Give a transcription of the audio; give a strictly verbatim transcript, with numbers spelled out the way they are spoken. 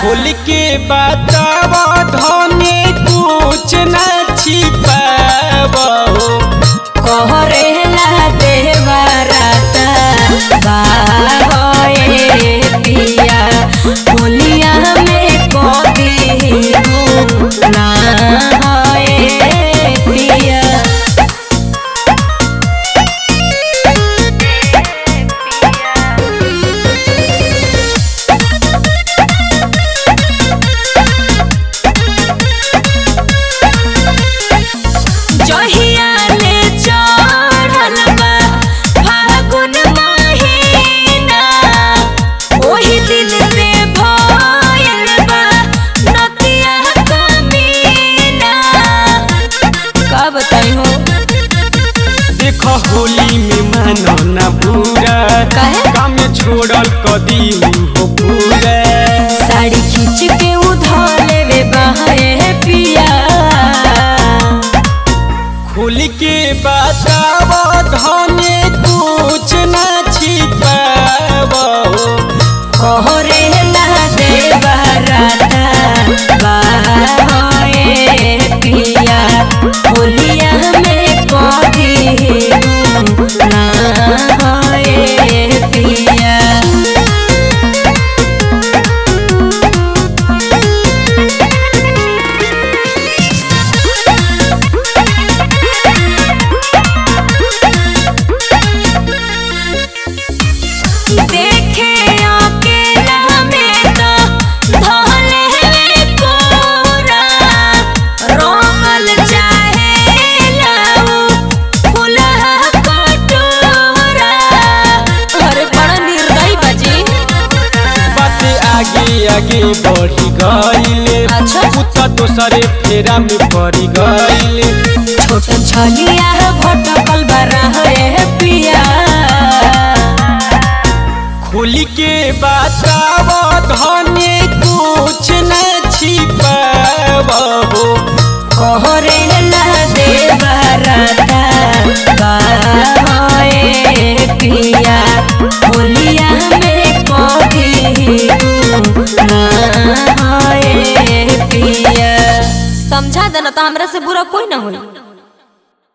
खोल के बतावा धनी कुछ न छिपावा कहरेला देवराता बाहोए पिया होलिया में कभी ना होए पिया। देखो होली में मानो ना बुरा काम छोड़ल कदी हो पूरा साड़ी खींच के उधर लेवे बहाए पिया। खोल के बतावा धनी कुछ न छिपावा कहरेला देवराता बाहोए पिया होलिया में कभी ना होए पिया। देखे अकेला में तो भले कोरा रोमल चाहे लाऊ फुलहा कटोरा। अरे बड़ा निर्दयी बाजी बात आगे आगे बढ़ी गईले अच्छा पुता दोसरे फेरा में पड़ी गईले छोट छलिया भटकल बरा है पिया। खोल के बतावा धनी कुछ न छिपावा कहरेला देवराता बाहोए पिया होलिया में कभी ना होए पिया। समझा देना तो हमरा से बुरा कोई ना होई।